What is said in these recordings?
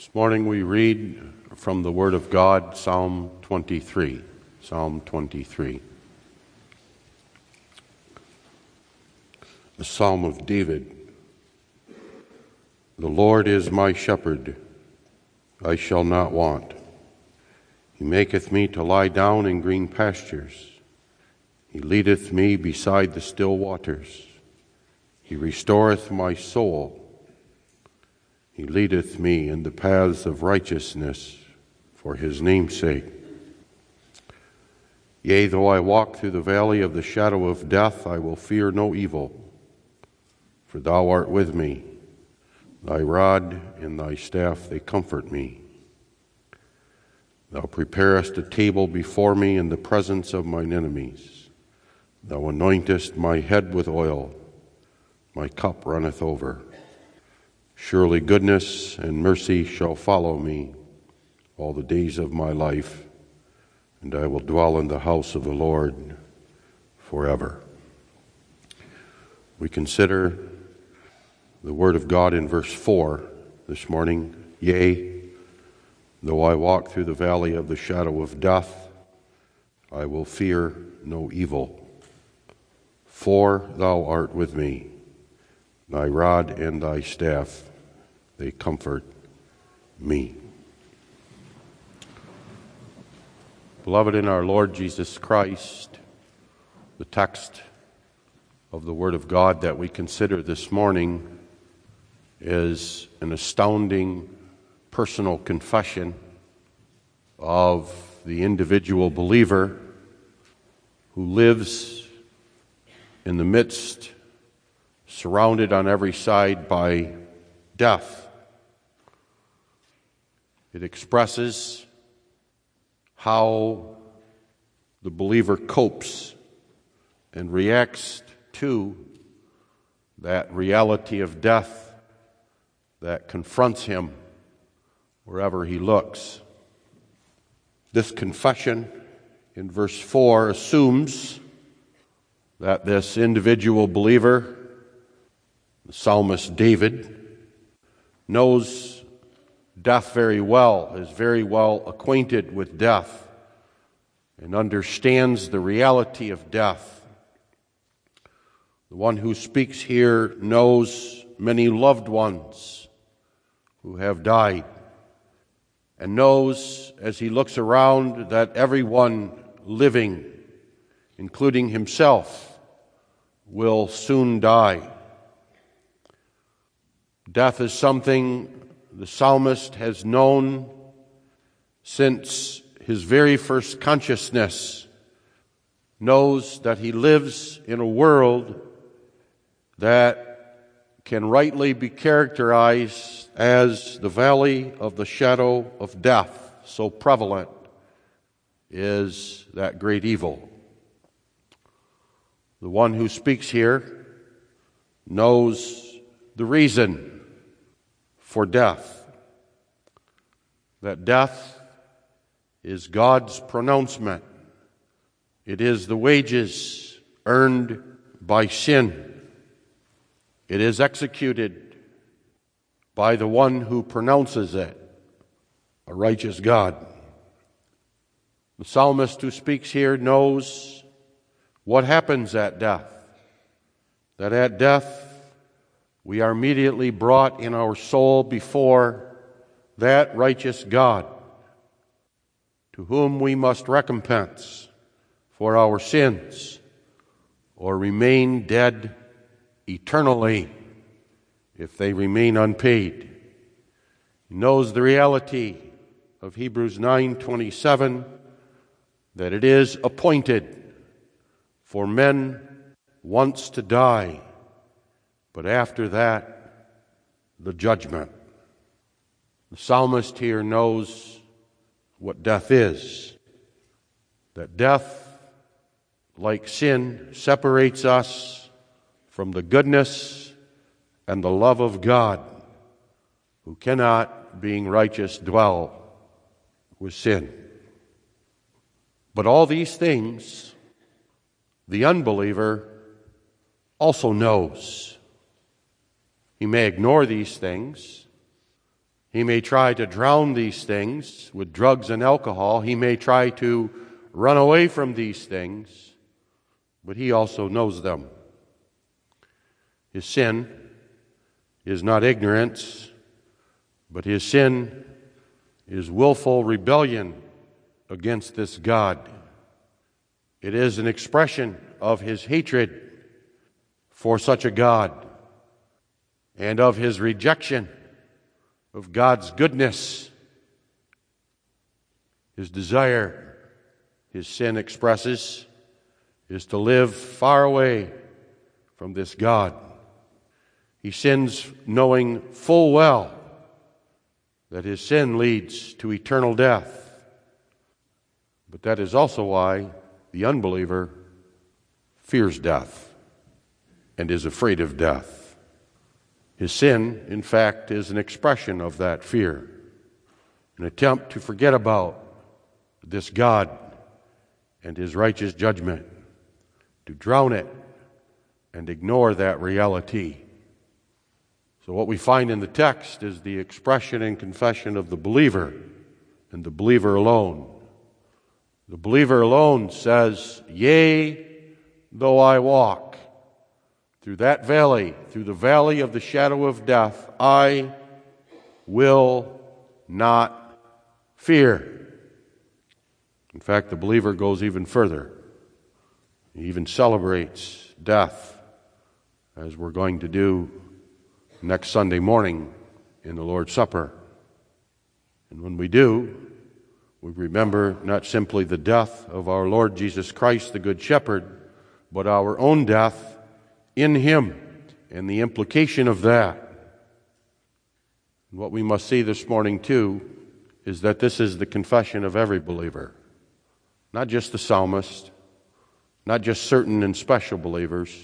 This morning we read from the Word of God, Psalm 23. Psalm 23. The Psalm of David. The Lord is my shepherd, I shall not want. He maketh me to lie down in green pastures. He leadeth me beside the still waters. He restoreth my soul. He leadeth me in the paths of righteousness for his name's sake. Yea, though I walk through the valley of the shadow of death, I will fear no evil, for thou art with me. Thy rod and thy staff, they comfort me. Thou preparest a table before me in the presence of mine enemies. Thou anointest my head with oil. My cup runneth over. Surely goodness and mercy shall follow me all the days of my life, and I will dwell in the house of the Lord forever. We consider the Word of God in verse 4 this morning. Yea, though I walk through the valley of the shadow of death, I will fear no evil, for thou art with me. Thy rod and thy staff, they comfort me. Beloved in our Lord Jesus Christ, the text of the Word of God that we consider this morning is an astounding personal confession of the individual believer who lives in the midst, surrounded on every side by death. It expresses how the believer copes and reacts to that reality of death that confronts him wherever he looks. This confession in verse 4 assumes that this individual believer, the psalmist David, knows death very well, is very well acquainted with death, and understands the reality of death. The one who speaks here knows many loved ones who have died, and knows as he looks around that everyone living, including himself, will soon die. Death is something the psalmist has known since his very first consciousness, knows that he lives in a world that can rightly be characterized as the valley of the shadow of death. So prevalent is that great evil. The one who speaks here knows the reason for death, that death is God's pronouncement. It is the wages earned by sin. It is executed by the one who pronounces it, a righteous God. The psalmist who speaks here knows what happens at death, that at death we are immediately brought in our soul before that righteous God, to whom we must recompense for our sins, or remain dead eternally if they remain unpaid. He knows the reality of Hebrews 9:27, that it is appointed for men once to die, but after that, the judgment. The psalmist here knows what death is, that death, like sin, separates us from the goodness and the love of God, who cannot, being righteous, dwell with sin. But all these things, the unbeliever also knows. He may ignore these things. He may try to drown these things with drugs and alcohol. He may try to run away from these things, but he also knows them. His sin is not ignorance, but his sin is willful rebellion against this God. It is an expression of his hatred for such a God and of his rejection of God's goodness. His desire, his sin expresses, is to live far away from this God. He sins knowing full well that his sin leads to eternal death. But that is also why the unbeliever fears death and is afraid of death. His sin, in fact, is an expression of that fear, an attempt to forget about this God and his righteous judgment, to drown it and ignore that reality. So what we find in the text is the expression and confession of the believer, and the believer alone. The believer alone says, "Yea, though I walk through that valley, through the valley of the shadow of death, I will not fear." In fact, the believer goes even further. He even celebrates death, as we're going to do next Sunday morning in the Lord's Supper. And when we do, we remember not simply the death of our Lord Jesus Christ, the Good Shepherd, but our own death in him and the implication of that. And what we must see this morning, too, is that this is the confession of every believer, not just the psalmist, not just certain and special believers,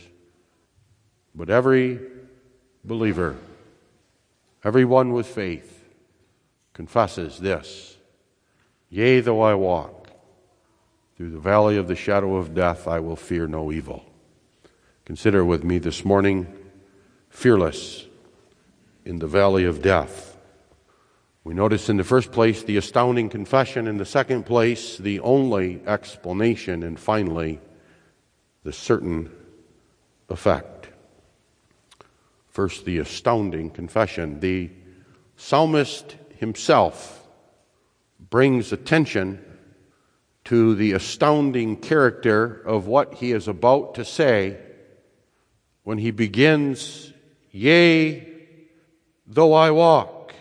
but every believer, everyone with faith, confesses this: "Yea, though I walk through the valley of the shadow of death, I will fear no evil." Consider with me this morning, fearless in the valley of death. We notice in the first place the astounding confession, in the second place the only explanation, and finally the certain effect. First, the astounding confession. The psalmist himself brings attention to the astounding character of what he is about to say when he begins, "Yea, though I walk,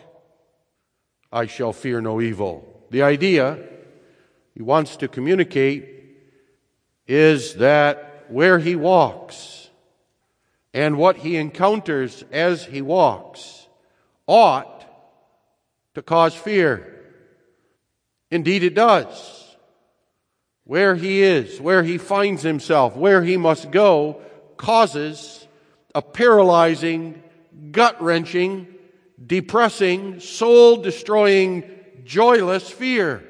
I shall fear no evil." The idea he wants to communicate is that where he walks and what he encounters as he walks ought to cause fear. Indeed, it does. Where he is, where he finds himself, where he must go, causes a paralyzing, gut-wrenching, depressing, soul-destroying, joyless fear.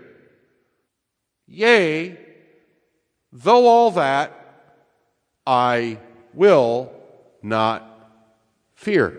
Yea, though all that, I will not fear.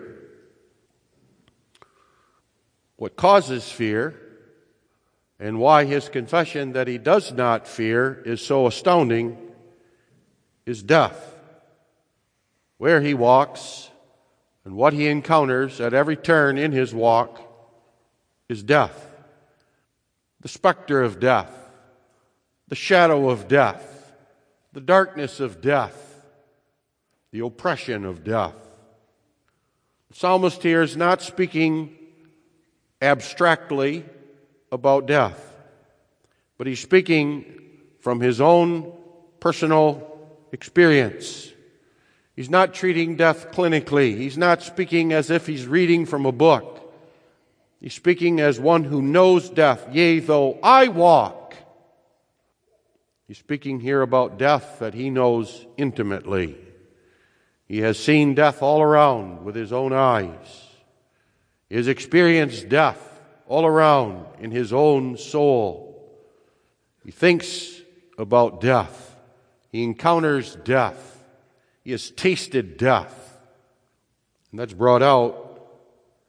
What causes fear, and why his confession that he does not fear is so astounding, is death. Where he walks and what he encounters at every turn in his walk is death. The specter of death, the shadow of death, the darkness of death, the oppression of death. The psalmist here is not speaking abstractly about death, but he's speaking from his own personal experience. He's not treating death clinically. He's not speaking as if he's reading from a book. He's speaking as one who knows death. "Yea, though I walk." He's speaking here about death that he knows intimately. He has seen death all around with his own eyes. He has experienced death all around in his own soul. He thinks about death. He encounters death. He has tasted death. And that's brought out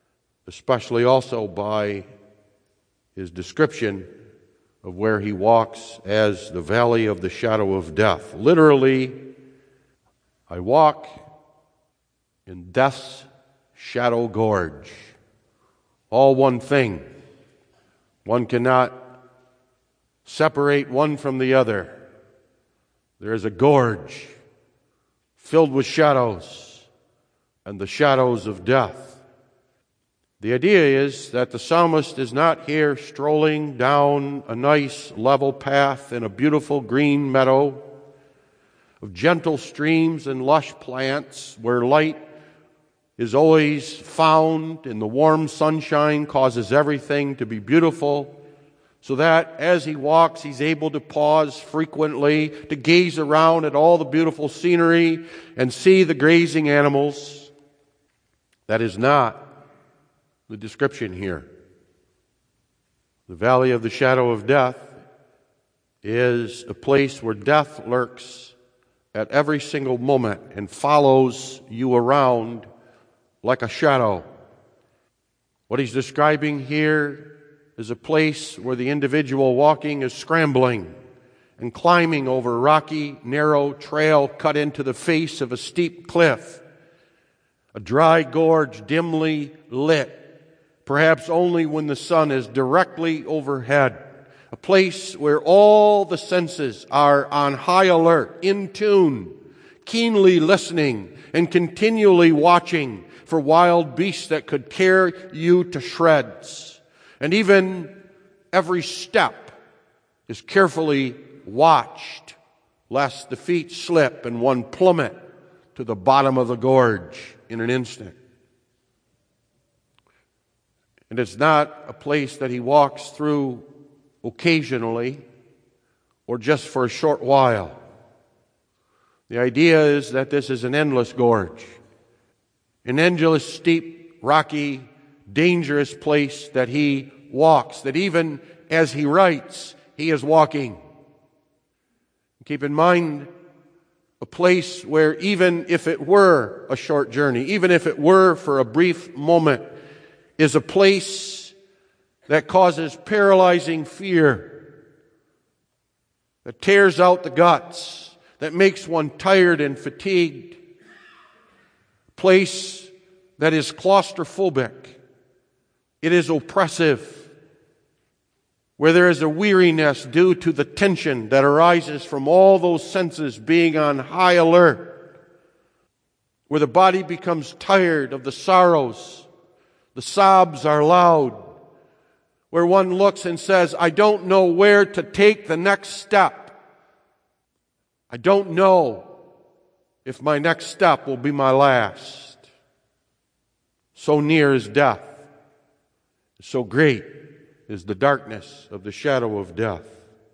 especially also by his description of where he walks as the valley of the shadow of death. Literally, I walk in death's shadow gorge. All one thing. One cannot separate one from the other. There is a gorge filled with shadows and the shadows of death. The idea is that the psalmist is not here strolling down a nice level path in a beautiful green meadow of gentle streams and lush plants where light is always found and the warm sunshine causes everything to be beautiful, so that as he walks he's able to pause frequently to gaze around at all the beautiful scenery and see the grazing animals. That is not the description here. The valley of the shadow of death is a place where death lurks at every single moment and follows you around like a shadow. What he's describing here is a place where the individual walking is scrambling and climbing over a rocky, narrow trail cut into the face of a steep cliff, a dry gorge dimly lit, perhaps only when the sun is directly overhead, a place where all the senses are on high alert, in tune, keenly listening and continually watching for wild beasts that could tear you to shreds. And even every step is carefully watched, lest the feet slip and one plummet to the bottom of the gorge in an instant. And it's not a place that he walks through occasionally or just for a short while. The idea is that this is an endless gorge, an endless, steep, rocky, dangerous place that he walks, that even as he writes, he is walking. Keep in mind, a place where even if it were a short journey, even if it were for a brief moment, is a place that causes paralyzing fear, that tears out the guts, that makes one tired and fatigued, a place that is claustrophobic. It is oppressive, where there is a weariness due to the tension that arises from all those senses being on high alert, where the body becomes tired of the sorrows, the sobs are loud, where one looks and says, I don't know where to take the next step. I don't know if my next step will be my last. So near is death. So great is the darkness of the shadow of death.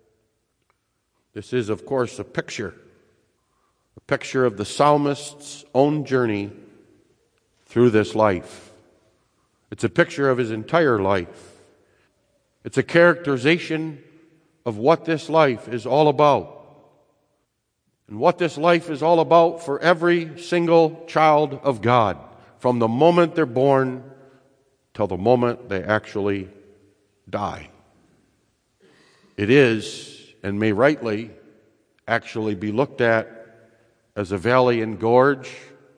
This is, of course, a picture of the psalmist's own journey through this life. It's a picture of his entire life. It's a characterization of what this life is all about. And what this life is all about for every single child of God, from the moment they're born till the moment they actually die. It is, and may rightly, actually be looked at as a valley and gorge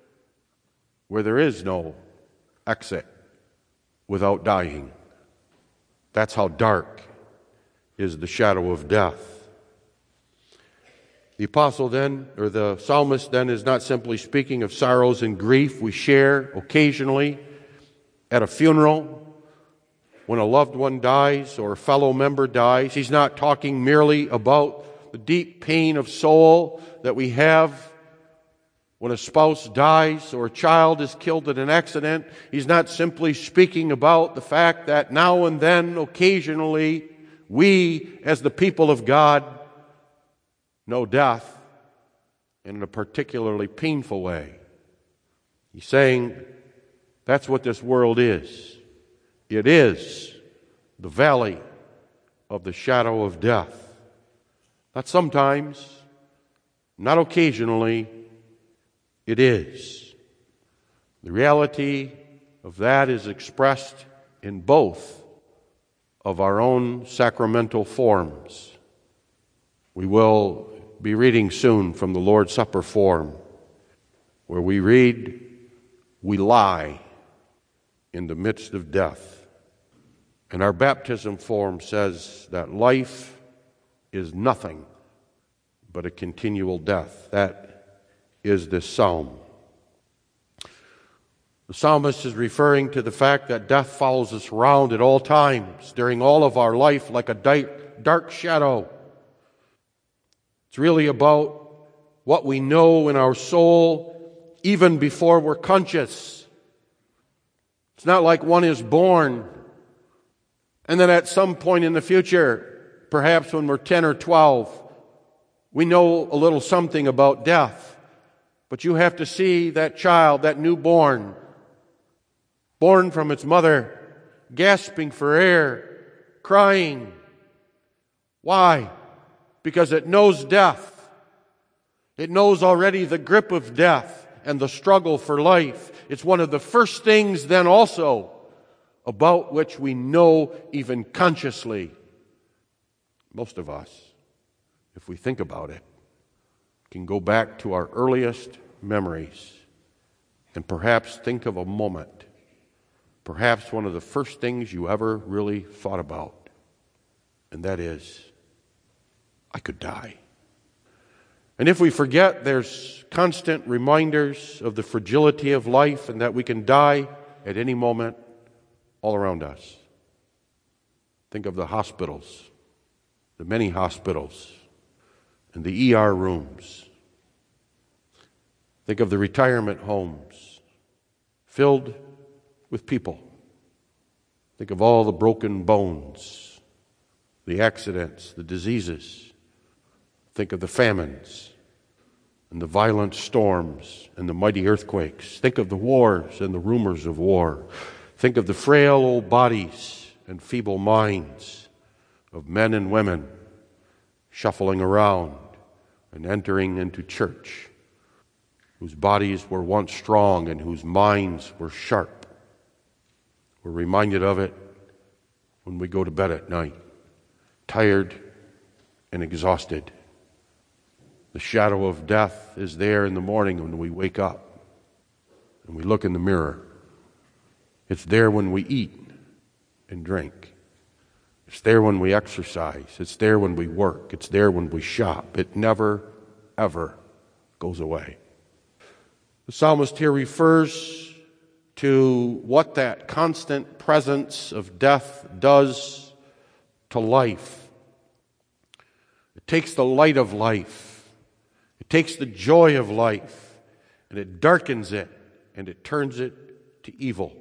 where there is no exit without dying. That's how dark is the shadow of death. The apostle then, or the psalmist then, is not simply speaking of sorrows and grief we share occasionally at a funeral when a loved one dies or a fellow member dies. He's not talking merely about the deep pain of soul that we have when a spouse dies or a child is killed in an accident. He's not simply speaking about the fact that now and then, occasionally, we, as the people of God, know death in a particularly painful way. He's saying that's what this world is. It is the valley of the shadow of death. Not sometimes, not occasionally, it is. The reality of that is expressed in both of our own sacramental forms. We will be reading soon from the Lord's Supper form, where we read, "We lie in the midst of death." And our baptism form says that life is nothing but a continual death. That is this psalm. The psalmist is referring to the fact that death follows us around at all times, during all of our life, like a dark shadow. It's really about what we know in our soul even before we're conscious. It's not like one is born and then at some point in the future, perhaps when we're 10 or 12, we know a little something about death. But you have to see that child, that newborn, born from its mother, gasping for air, crying. Why? Because it knows death. It knows already the grip of death and the struggle for life. It's one of the first things then also about which we know even consciously. Most of us, if we think about it, can go back to our earliest memories and perhaps think of a moment, perhaps one of the first things you ever really thought about, and that is, I could die. And if we forget, there's constant reminders of the fragility of life and that we can die at any moment all around us. Think of the hospitals, the many hospitals, and the ER rooms. Think of the retirement homes filled with people. Think of all the broken bones, the accidents, the diseases. Think of the famines and the violent storms and the mighty earthquakes. Think of the wars and the rumors of war. Think of the frail old bodies and feeble minds of men and women shuffling around and entering into church, whose bodies were once strong and whose minds were sharp. We're reminded of it when we go to bed at night, tired and exhausted. The shadow of death is there in the morning when we wake up and we look in the mirror. It's there when we eat and drink. It's there when we exercise. It's there when we work. It's there when we shop. It never, ever goes away. The psalmist here refers to what that constant presence of death does to life. It takes the light of life. It takes the joy of life, and it darkens it, and it turns it to evil.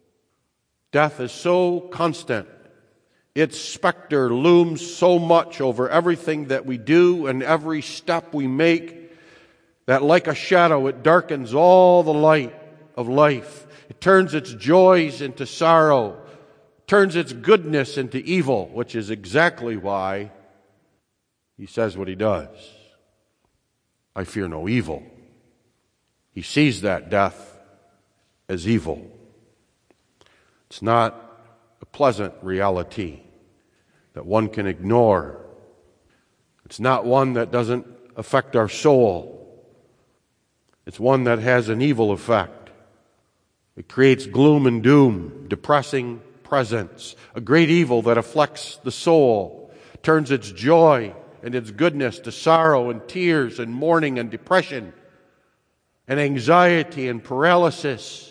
Death is so constant. Its specter looms so much over everything that we do and every step we make that like a shadow it darkens all the light of life. It turns its joys into sorrow, turns its goodness into evil, which is exactly why he says what he does. I fear no evil. He sees that death as evil. It's not a pleasant reality that one can ignore. It's not one that doesn't affect our soul. It's one that has an evil effect. It creates gloom and doom, depressing presence, a great evil that afflicts the soul, turns its joy and its goodness to sorrow and tears and mourning and depression and anxiety and paralysis.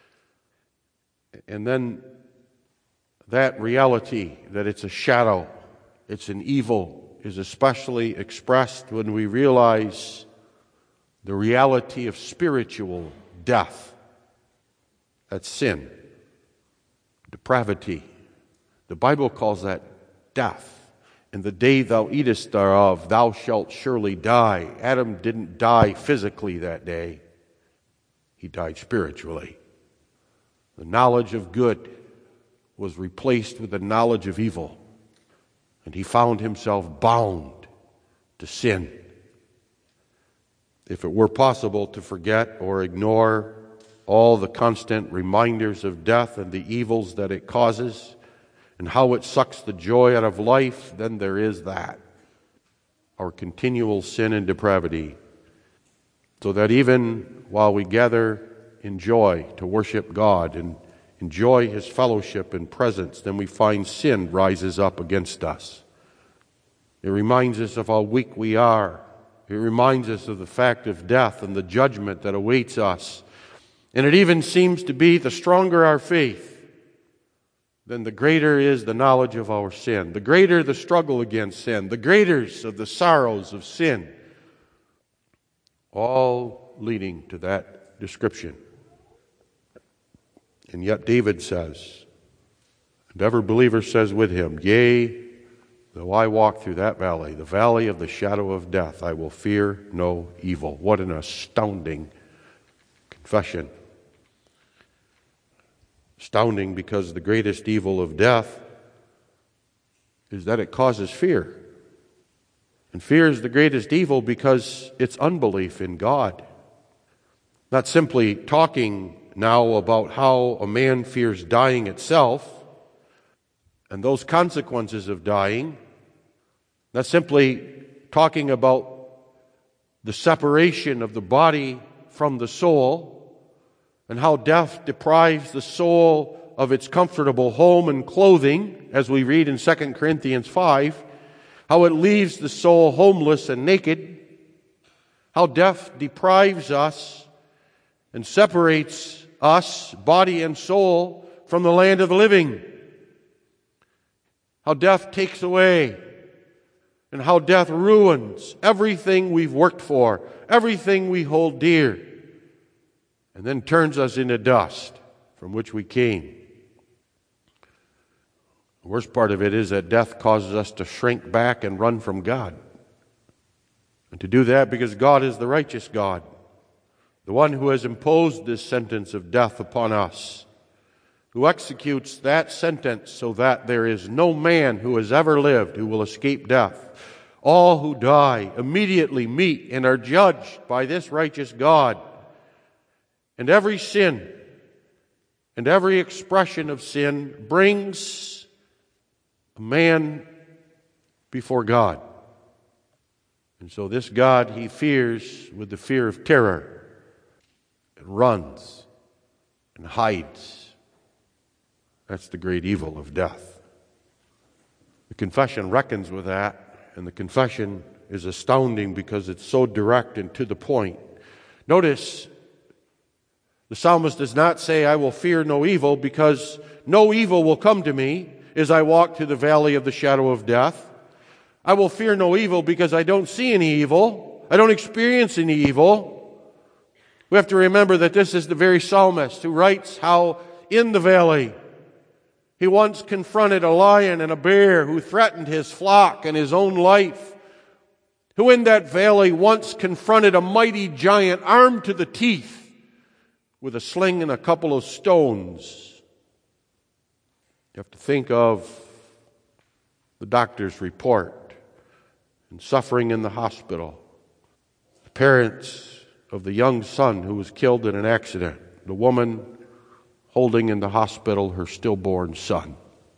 And then that reality that it's a shadow, it's an evil, is especially expressed when we realize the reality of spiritual death. That's sin, depravity. The Bible calls that death. And the day thou eatest thereof, thou shalt surely die. Adam didn't die physically that day. He died spiritually. The knowledge of good was replaced with the knowledge of evil, and he found himself bound to sin. If it were possible to forget or ignore all the constant reminders of death and the evils that it causes and how it sucks the joy out of life, then there is that, our continual sin and depravity, so that even while we gather in joy to worship God and enjoy His fellowship and presence, then we find sin rises up against us. It reminds us of how weak we are. It reminds us of the fact of death and the judgment that awaits us. And it even seems to be the stronger our faith, then the greater is the knowledge of our sin, the greater the struggle against sin, the greater of the sorrows of sin, all leading to that description. And yet David says, and every believer says with him, yea, though I walk through that valley, the valley of the shadow of death, I will fear no evil. What an astounding confession. Astounding because the greatest evil of death is that it causes fear. And fear is the greatest evil because it's unbelief in God. Not simply talking now about how a man fears dying itself and those consequences of dying. Not simply talking about the separation of the body from the soul and how death deprives the soul of its comfortable home and clothing, as we read in 2 Corinthians 5, how it leaves the soul homeless and naked, how death deprives us and separates us, body and soul, from the land of the living, how death takes away, and how death ruins everything we've worked for, everything we hold dear, and then turns us into dust from which we came. The worst part of it is that death causes us to shrink back and run from God. And to do that because God is the righteous God, the one who has imposed this sentence of death upon us, who executes that sentence so that there is no man who has ever lived who will escape death. All who die immediately meet and are judged by this righteous God. And every sin and every expression of sin brings a man before God. And so this God he fears with the fear of terror and runs and hides. That's the great evil of death. The confession reckons with that, and the confession is astounding because it's so direct and to the point. Notice, the psalmist does not say, I will fear no evil, because no evil will come to me as I walk through the valley of the shadow of death. I will fear no evil because I don't see any evil. I don't experience any evil. We have to remember that this is the very psalmist who writes how in the valley he once confronted a lion and a bear who threatened his flock and his own life, who in that valley once confronted a mighty giant armed to the teeth with a sling and a couple of stones. You have to think of the doctor's report and suffering in the hospital. The parents of the young son who was killed in an accident. The woman holding in the hospital her stillborn son.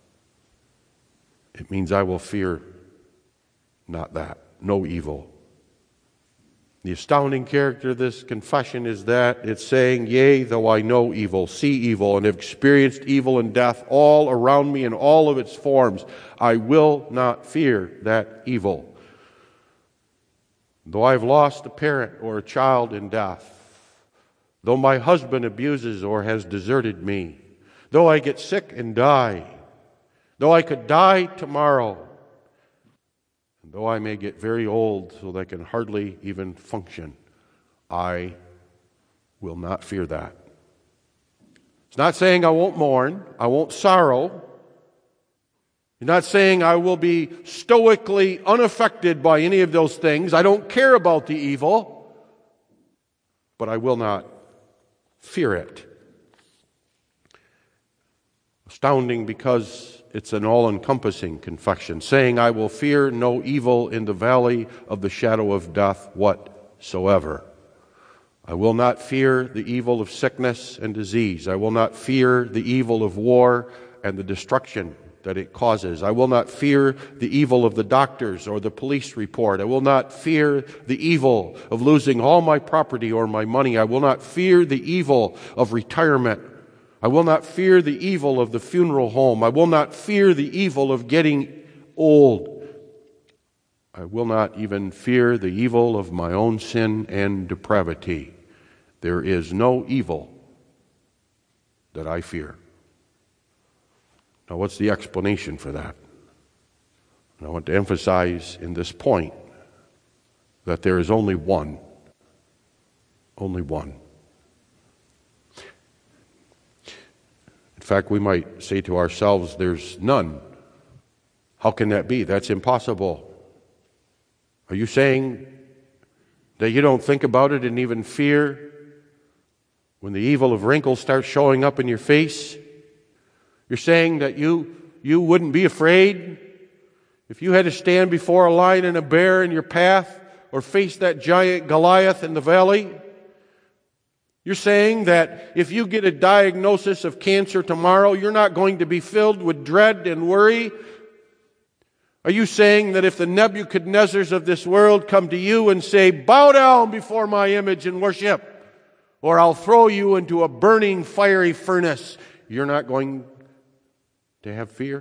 It means I will fear not that, no evil. The astounding character of this confession is that it's saying, yea, though I know evil, see evil, and have experienced evil and death all around me in all of its forms, I will not fear that evil. Though I've lost a parent or a child in death, though my husband abuses or has deserted me, though I get sick and die, though I could die tomorrow, though I may get very old so that I can hardly even function, I will not fear that. It's not saying I won't mourn, I won't sorrow. It's not saying I will be stoically unaffected by any of those things. I don't care about the evil, but I will not fear it. Astounding because it's an all-encompassing confession, saying, I will fear no evil in the valley of the shadow of death whatsoever. I will not fear the evil of sickness and disease. I will not fear the evil of war and the destruction that it causes. I will not fear the evil of the doctors or the police report. I will not fear the evil of losing all my property or my money. I will not fear the evil of retirement. I will not fear the evil of the funeral home. I will not fear the evil of getting old. I will not even fear the evil of my own sin and depravity. There is no evil that I fear. Now, what's the explanation for that? And I want to emphasize in this point that there is only one. Only one. In fact, we might say to ourselves, there's none. How can that be? That's impossible. Are you saying that you don't think about it and even fear when the evil of wrinkles starts showing up in your face? You're saying that you wouldn't be afraid if you had to stand before a lion and a bear in your path or face that giant Goliath in the valley? You're saying that if you get a diagnosis of cancer tomorrow, you're not going to be filled with dread and worry? Are you saying that if the Nebuchadnezzars of this world come to you and say, bow down before my image and worship, or I'll throw you into a burning fiery furnace, you're not going to have fear?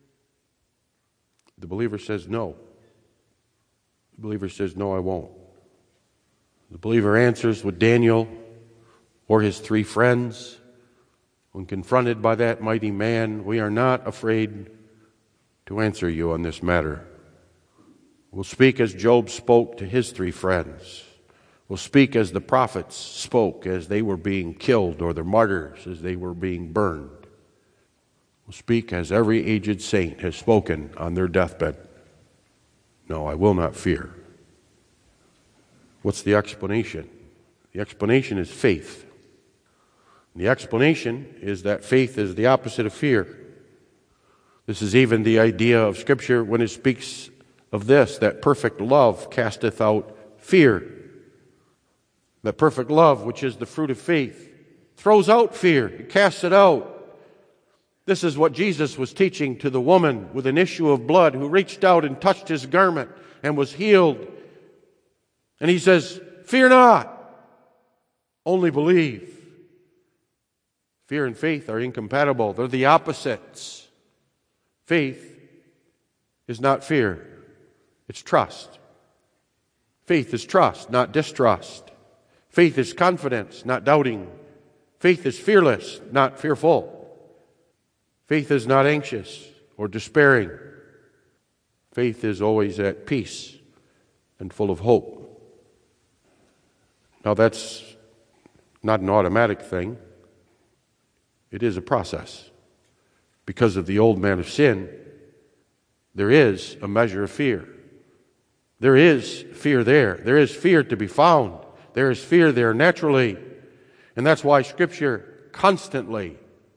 The believer says no. The believer says, no, I won't. The believer answers with Daniel or his three friends. When confronted by that mighty man, we are not afraid to answer you on this matter. We'll speak as Job spoke to his three friends. We'll speak as the prophets spoke as they were being killed, or the martyrs as they were being burned. We'll speak as every aged saint has spoken on their deathbed. No, I will not fear. What's the explanation? The explanation is faith. The explanation is that faith is the opposite of fear. This is even the idea of Scripture when it speaks of this, that perfect love casteth out fear. That perfect love, which is the fruit of faith, throws out fear. It casts it out. This is what Jesus was teaching to the woman with an issue of blood who reached out and touched his garment and was healed. And he says, fear not, only believe. Fear and faith are incompatible. They're the opposites. Faith is not fear. It's trust. Faith is trust, not distrust. Faith is confidence, not doubting. Faith is fearless, not fearful. Faith is not anxious or despairing. Faith is always at peace and full of hope. Now, that's not an automatic thing. It is a process. Because of the old man of sin, there is a measure of fear. There is fear there. There is fear to be found. There is fear there naturally. And that's why Scripture constantly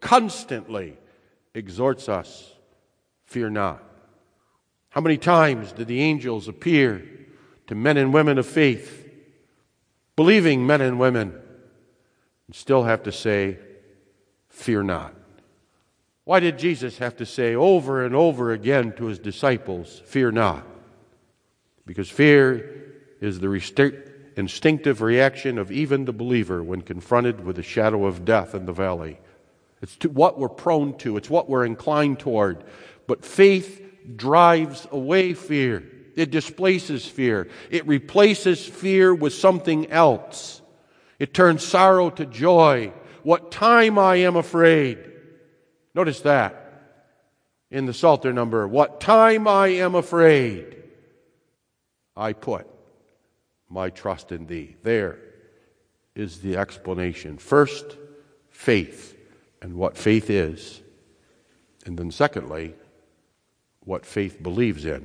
exhorts us, fear not. How many times did the angels appear to men and women of faith, believing men and women, and still have to say, fear not? Why did Jesus have to say over and over again to his disciples, fear not? Because fear is the instinctive reaction of even the believer when confronted with the shadow of death in the valley. It's what we're prone to. It's what we're inclined toward. But faith drives away fear. It displaces fear. It replaces fear with something else. It turns sorrow to joy. What time I am afraid. Notice that in the Psalter number. What time I am afraid, I put my trust in thee. There is the explanation. First, faith and what faith is. And then secondly, what faith believes in.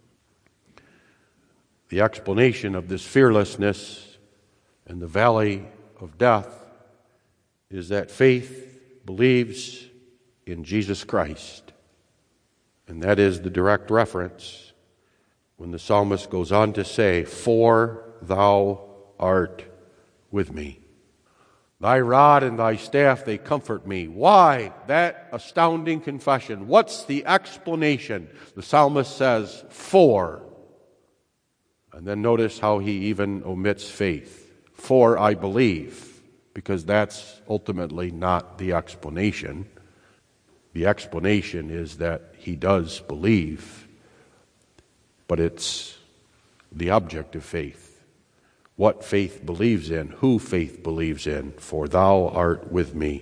The explanation of this fearlessness in the valley of death is that faith believes in Jesus Christ. And that is the direct reference when the psalmist goes on to say, for thou art with me. Thy rod and thy staff, they comfort me. Why? That astounding confession. What's the explanation? The psalmist says, for. And then notice how he even omits faith. For I believe, because that's ultimately not the explanation. The explanation is that he does believe, but it's the object of faith. What faith believes in, who faith believes in, for thou art with me.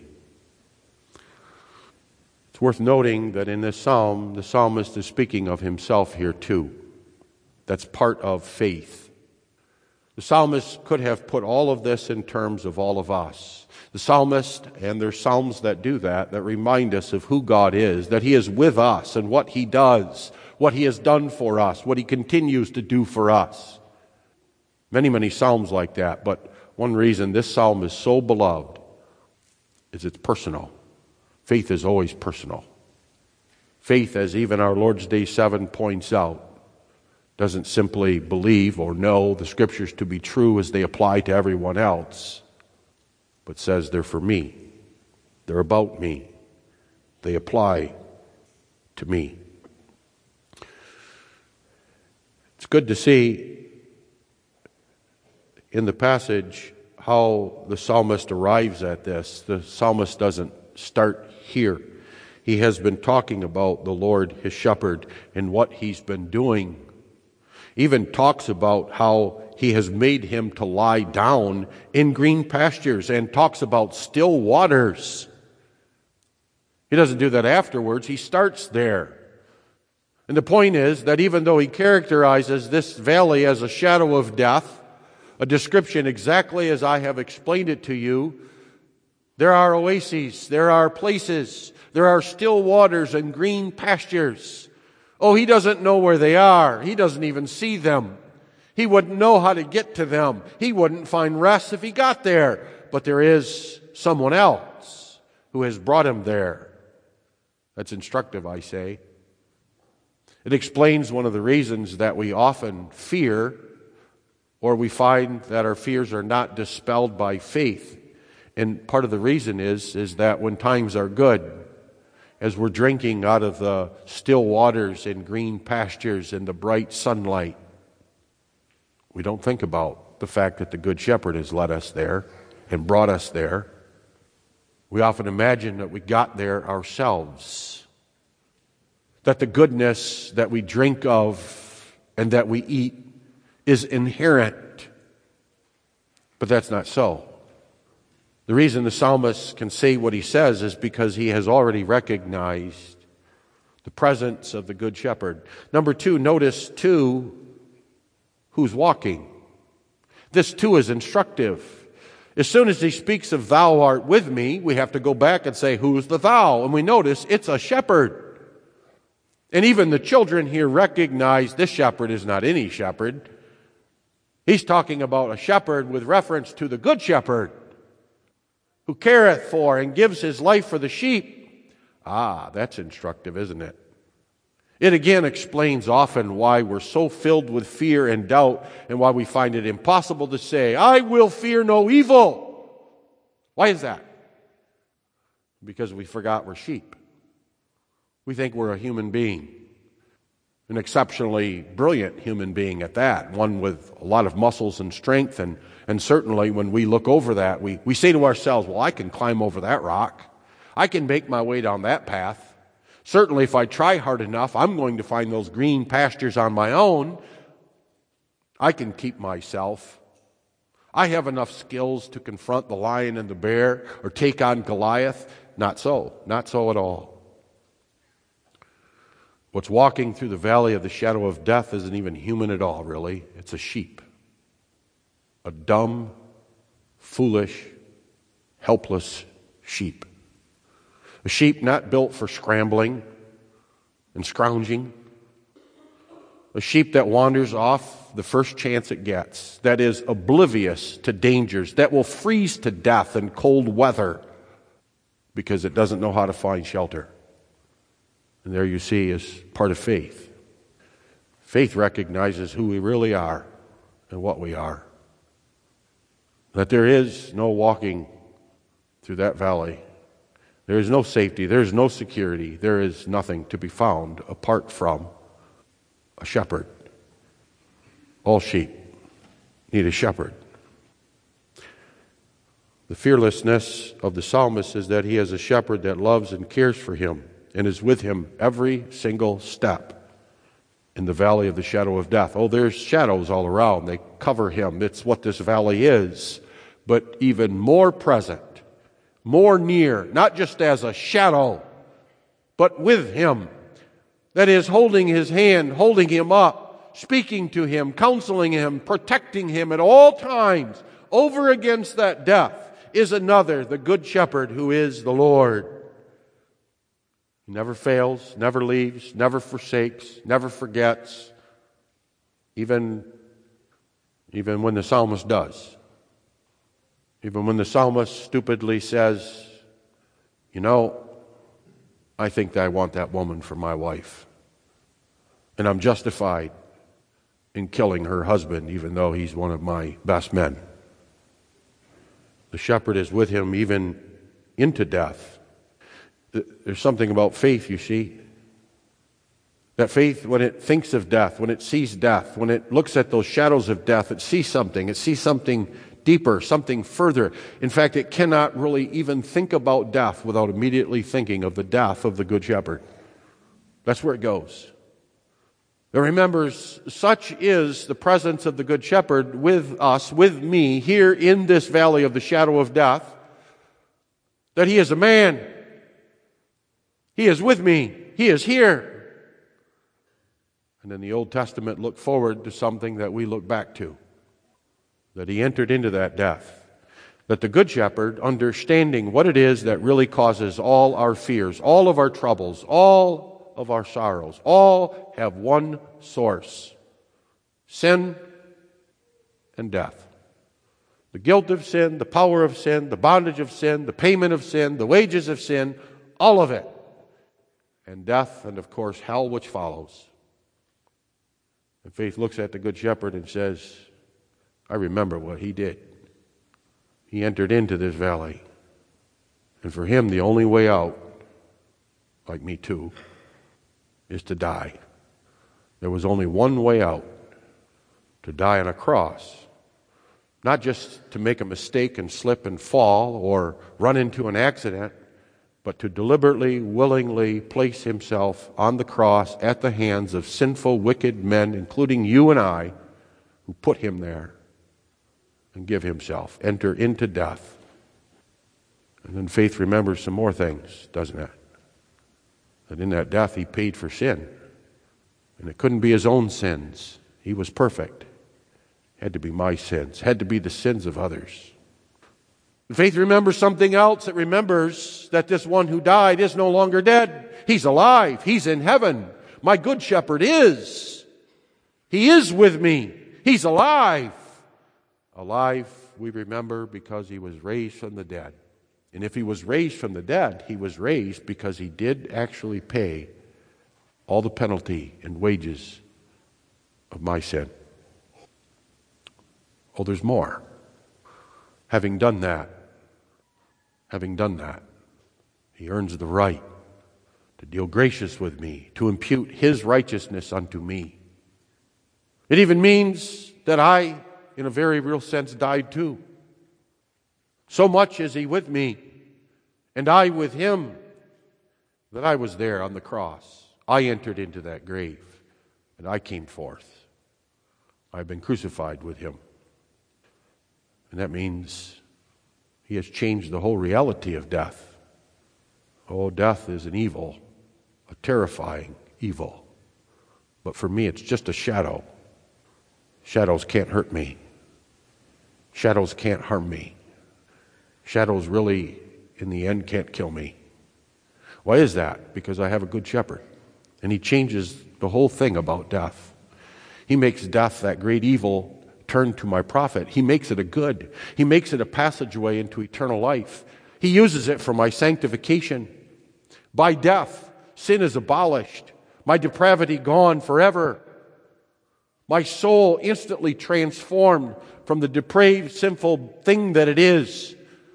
It's worth noting that in this psalm, the psalmist is speaking of himself here too. That's part of faith. The psalmist could have put all of this in terms of all of us. The psalmist, and there's psalms that do that remind us of who God is, that he is with us and what he does, what he has done for us, what he continues to do for us. Many, many psalms like that, but one reason this psalm is so beloved is it's personal. Faith is always personal. Faith, as even our Lord's Day 7 points out, doesn't simply believe or know the Scriptures to be true as they apply to everyone else, but says they're for me. They're about me. They apply to me. It's good to see in the passage how the psalmist arrives at this. The psalmist doesn't start here. He has been talking about the Lord, his shepherd, and what he's been doing. Even talks about how he has made him to lie down in green pastures and talks about still waters. He doesn't do that afterwards. He starts there. And the point is that even though he characterizes this valley as a shadow of death, a description exactly as I have explained it to you, there are oases, there are places, there are still waters and green pastures. Oh, he doesn't know where they are. He doesn't even see them. He wouldn't know how to get to them. He wouldn't find rest if he got there. But there is someone else who has brought him there. That's instructive, I say. It explains one of the reasons that we often fear, or we find that our fears are not dispelled by faith. And part of the reason is that when times are good, as we're drinking out of the still waters and green pastures and the bright sunlight, we don't think about the fact that the Good Shepherd has led us there and brought us there. We often imagine that we got there ourselves, that the goodness that we drink of and that we eat is inherent. But that's not so. The reason the psalmist can say what he says is because he has already recognized the presence of the Good Shepherd. Number two, notice two, who's walking. This too is instructive. As soon as he speaks of thou art with me, we have to go back and say, who's the thou? And we notice it's a shepherd. And even the children here recognize this shepherd is not any shepherd. He's talking about a shepherd with reference to the Good Shepherd, who careth for and gives his life for the sheep. Ah, that's instructive, isn't it? It again explains often why we're so filled with fear and doubt and why we find it impossible to say, I will fear no evil. Why is that? Because we forgot we're sheep. We think we're a human being, an exceptionally brilliant human being at that, one with a lot of muscles and strength, and certainly when we look over that, we say to ourselves, well, I can climb over that rock. I can make my way down that path. Certainly if I try hard enough, I'm going to find those green pastures on my own. I can keep myself. I have enough skills to confront the lion and the bear or take on Goliath. Not so. Not so at all. What's walking through the valley of the shadow of death isn't even human at all, really. It's a sheep. A dumb, foolish, helpless sheep. A sheep not built for scrambling and scrounging. A sheep that wanders off the first chance it gets, that is oblivious to dangers, that will freeze to death in cold weather because it doesn't know how to find shelter. And there you see is part of faith. Faith recognizes who we really are and what we are. that there is no walking through that valley. There is no safety, there is no security, there is nothing to be found apart from a shepherd. All sheep need a shepherd. The fearlessness of the psalmist is that he has a shepherd that loves and cares for him and is with him every single step in the valley of the shadow of death. Oh, there's shadows all around. They cover him. It's what this valley is. But even more present, more near, not just as a shadow, but with him. That is, holding his hand, holding him up, speaking to him, counseling him, protecting him at all times, over against that death, is another, the good shepherd, who is the Lord. He never fails, never leaves, never forsakes, never forgets, even when the psalmist does. Even when the psalmist stupidly says, I think that I want that woman for my wife. And I'm justified in killing her husband, even though he's one of my best men. The shepherd is with him even into death. There's something about faith, you see. That faith, when it thinks of death, when it sees death, when it looks at those shadows of death, it sees something deeper, something further. In fact, it cannot really even think about death without immediately thinking of the death of the Good Shepherd. That's where it goes. It remembers, such is the presence of the Good Shepherd with us, with me, here in this valley of the shadow of death, that he is a man. He is with me. He is here. And then the Old Testament looked forward to something that we look back to. That he entered into that death. That the Good Shepherd, understanding what it is that really causes all our fears, all of our troubles, all of our sorrows, all have one source: sin and death. The guilt of sin, the power of sin, the bondage of sin, the payment of sin, the wages of sin, all of it. And death, and of course hell which follows. And faith looks at the Good Shepherd and says, I remember what he did. He entered into this valley. And for him, the only way out, like me too, is to die. There was only one way out: to die on a cross. Not just to make a mistake and slip and fall or run into an accident, but to deliberately, willingly place himself on the cross at the hands of sinful, wicked men, including you and I, who put him there, and give himself, enter into death. And then faith remembers some more things, doesn't it? That in that death he paid for sin. And it couldn't be his own sins. He was perfect. It had to be my sins. It had to be the sins of others. Faith remembers something else. It remembers that this one who died is no longer dead. He's alive. He's in heaven. My Good Shepherd is. He is with me. He's alive. Alive, we remember, because he was raised from the dead. And if he was raised from the dead, he was raised because he did actually pay all the penalty and wages of my sin. Oh, there's more. Having done that, he earns the right to deal gracious with me, to impute his righteousness unto me. It even means that I, in a very real sense, died too. So much is he with me, and I with him, that I was there on the cross. I entered into that grave, and I came forth. I've been crucified with him. And that means he has changed the whole reality of death. Oh, death is an evil, a terrifying evil. But for me, it's just a shadow. Shadows can't hurt me. Shadows can't harm me. Shadows really, in the end, can't kill me. Why is that? Because I have a Good Shepherd. And he changes the whole thing about death. He makes death, that great evil, turn to my profit. He makes it a good. He makes it a passageway into eternal life. He uses it for my sanctification. By death, sin is abolished. My depravity gone forever. My soul instantly transformed from the depraved, sinful thing that it is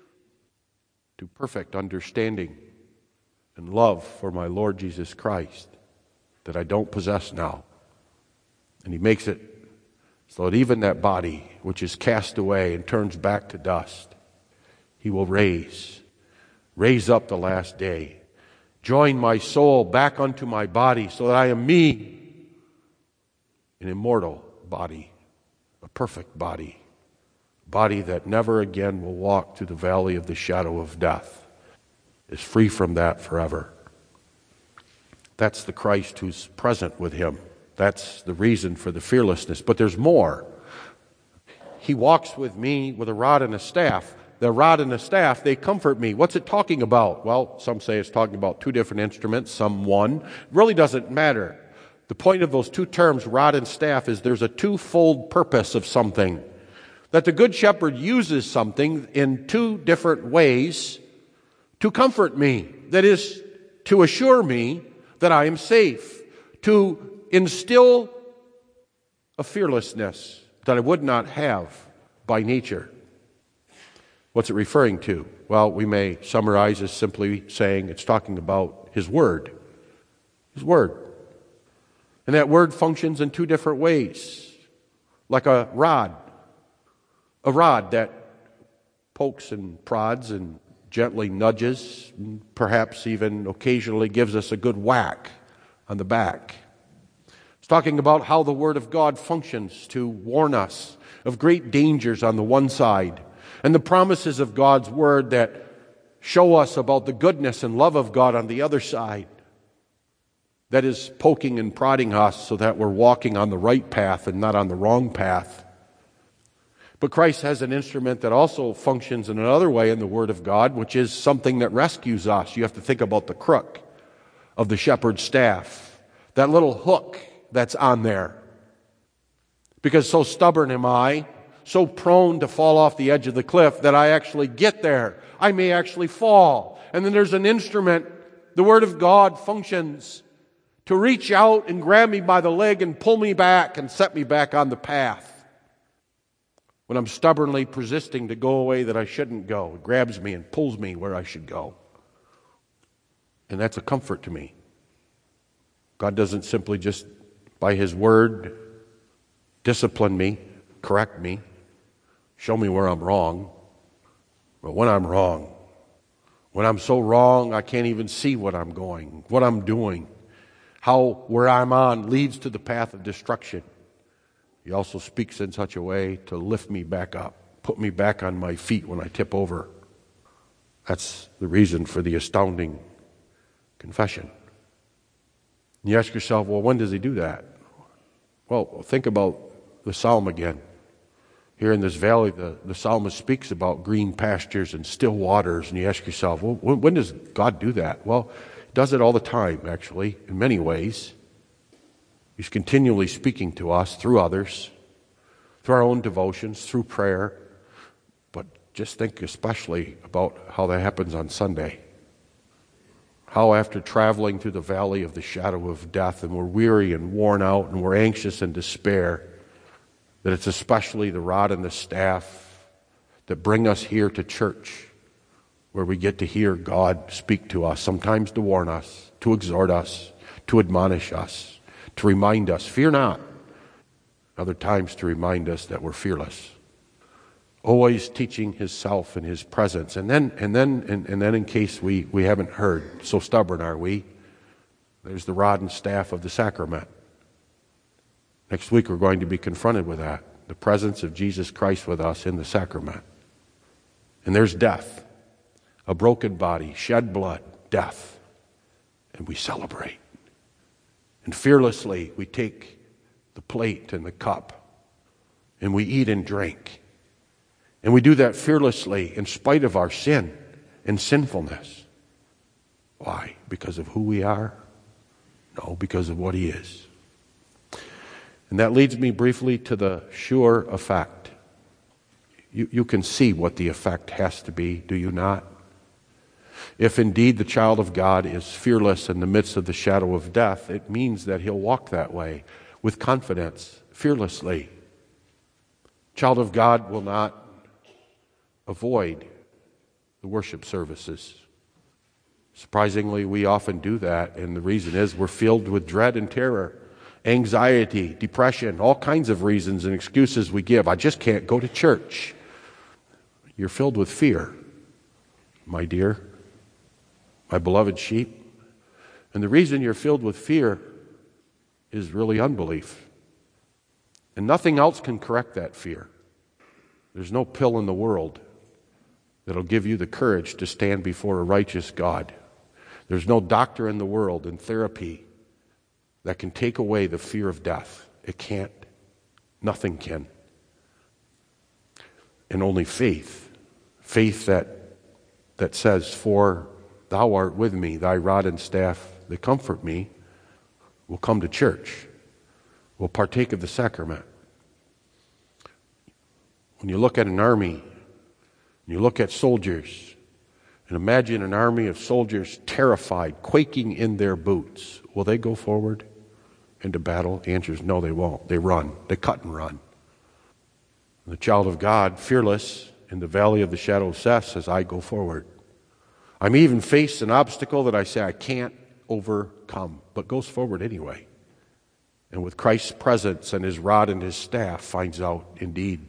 to perfect understanding and love for my Lord Jesus Christ that I don't possess now. And He makes it so that even that body which is cast away and turns back to dust, He will raise up the last day, join my soul back unto my body so that I am me, an immortal body, a perfect body that never again will walk through the valley of the shadow of death, is free from that forever. That's the Christ who's present with Him. That's the reason for the fearlessness. But there's more. He walks with me with a rod and a staff. The rod and the staff, they comfort me. What's it talking about? Well, some say it's talking about two different instruments, some one. It really doesn't matter. The point of those two terms, rod and staff, is there's a twofold purpose of something. That the Good Shepherd uses something in two different ways to comfort me. That is, to assure me that I am safe. To instill a fearlessness that I would not have by nature. What's it referring to? Well, we may summarize as simply saying it's talking about His Word. His Word. And that Word functions in two different ways. Like a rod. A rod that pokes and prods and gently nudges, and perhaps even occasionally gives us a good whack on the back. It's talking about how the Word of God functions to warn us of great dangers on the one side, and the promises of God's Word that show us about the goodness and love of God on the other side. That is poking and prodding us so that we're walking on the right path and not on the wrong path. But Christ has an instrument that also functions in another way in the Word of God, which is something that rescues us. You have to think about the crook of the shepherd's staff, that little hook that's on there. Because so stubborn am I, so prone to fall off the edge of the cliff, that I actually get there. I may actually fall. And then there's an instrument, the Word of God functions to reach out and grab me by the leg and pull me back and set me back on the path. When I'm stubbornly persisting to go away that I shouldn't go, it grabs me and pulls me where I should go. And that's a comfort to me. God doesn't simply just, by His Word, discipline me, correct me, show me where I'm wrong. But when I'm wrong, when I'm so wrong I can't even see what I'm going, what I'm doing, how where I'm on leads to the path of destruction, He also speaks in such a way to lift me back up, put me back on my feet when I tip over. That's the reason for the astounding confession. And you ask yourself, well, when does He do that? Well, think about the psalm again. Here in this valley, the psalmist speaks about green pastures and still waters, and you ask yourself, well, when does God do that? Well, He does it all the time, actually, in many ways. He's continually speaking to us through others, through our own devotions, through prayer. But just think especially about how that happens on Sunday. How after traveling through the valley of the shadow of death, and we're weary and worn out, and we're anxious and despair, that it's especially the rod and the staff that bring us here to church, where we get to hear God speak to us, sometimes to warn us, to exhort us, to admonish us, to remind us, fear not. Other times to remind us that we're fearless. Always teaching Himself and His presence. And then in case we haven't heard, so stubborn are we, there's the rod and staff of the sacrament. Next week we're going to be confronted with that. The presence of Jesus Christ with us in the sacrament. And there's death. A broken body, shed blood, death. And we celebrate. And fearlessly we take the plate and the cup. And we eat and drink. And we do that fearlessly in spite of our sin and sinfulness. Why? Because of who we are? No, because of what He is. And that leads me briefly to the sure effect. You can see what the effect has to be, do you not? If indeed the child of God is fearless in the midst of the shadow of death, it means that he'll walk that way with confidence, fearlessly. Child of God will not avoid the worship services. Surprisingly, we often do that, and the reason is we're filled with dread and terror, anxiety, depression, all kinds of reasons and excuses we give. I just can't go to church. You're filled with fear, my dear, my beloved sheep. And the reason you're filled with fear is really unbelief. And nothing else can correct that fear. There's no pill in the world that'll give you the courage to stand before a righteous God. There's no doctor in the world and therapy that can take away the fear of death. It can't. Nothing can. And only faith that says, "For thou art with me, thy rod and staff, they comfort me," will come to church, will partake of the sacrament. When you look at an army, you look at soldiers, and imagine an army of soldiers terrified, quaking in their boots. Will they go forward into battle? The answer is no, they won't. They run. They cut and run. The child of God, fearless in the valley of the shadow of death, says, I go forward. I may even face an obstacle that I say I can't overcome, but goes forward anyway. And with Christ's presence and his rod and his staff finds out, indeed,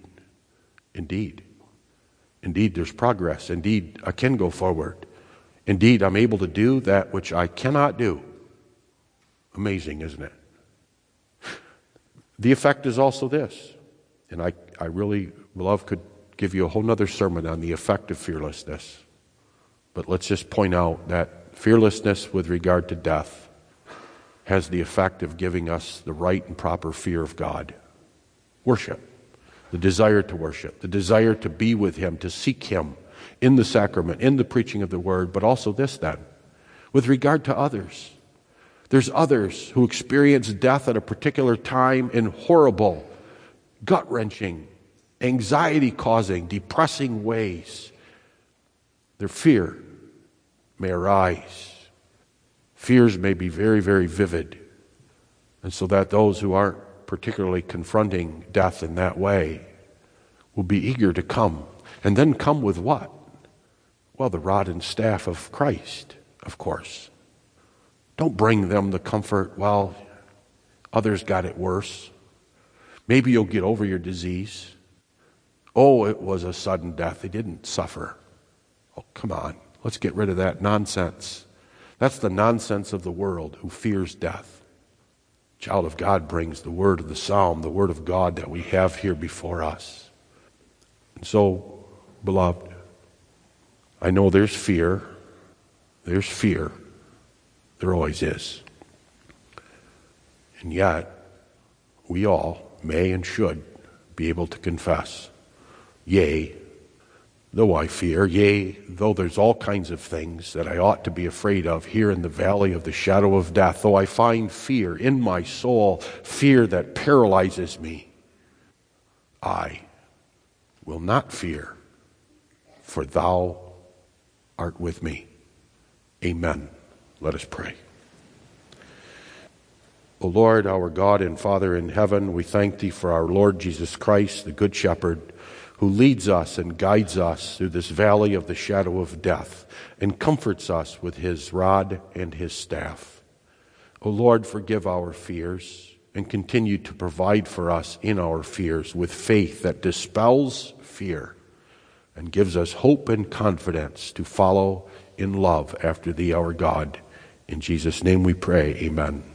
there's progress. Indeed, I can go forward. Indeed, I'm able to do that which I cannot do. Amazing, isn't it? The effect is also this, and I really, beloved, could give you a whole other sermon on the effect of fearlessness. But let's just point out that fearlessness with regard to death has the effect of giving us the right and proper fear of God. Worship. The desire to worship, the desire to be with him, to seek him in the sacrament, in the preaching of the word, but also this then, with regard to others. There's others who experience death at a particular time in horrible, gut-wrenching, anxiety-causing, depressing ways. Their fear may arise. Fears may be very, very vivid. And so that those who aren't particularly confronting death in that way will be eager to come. And then come with what? Well, the rod and staff of Christ, of course. Don't bring them the comfort, well, others got it worse. Maybe you'll get over your disease. Oh, it was a sudden death. They didn't suffer. Oh, come on. Let's get rid of that nonsense. That's the nonsense of the world who fears death. Child of God brings the word of the psalm, the word of God that we have here before us. And so, beloved, I know there's fear. There's fear. There always is. And yet, we all may and should be able to confess, yea, though I fear, yea, though there's all kinds of things that I ought to be afraid of here in the valley of the shadow of death, though I find fear in my soul, fear that paralyzes me, I will not fear, for thou art with me. Amen. Let us pray. O Lord, our God and Father in heaven, we thank thee for our Lord Jesus Christ, the Good Shepherd, who leads us and guides us through this valley of the shadow of death and comforts us with his rod and his staff. O Lord, forgive our fears and continue to provide for us in our fears with faith that dispels fear and gives us hope and confidence to follow in love after thee, our God. In Jesus' name we pray, amen.